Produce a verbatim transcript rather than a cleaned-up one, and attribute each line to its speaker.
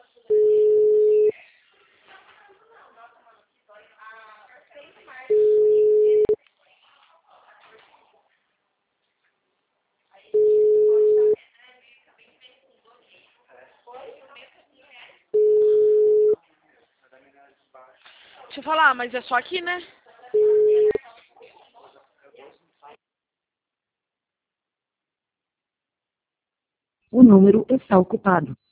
Speaker 1: Deixa eu falar, mas é só aqui, né?
Speaker 2: O número está ocupado.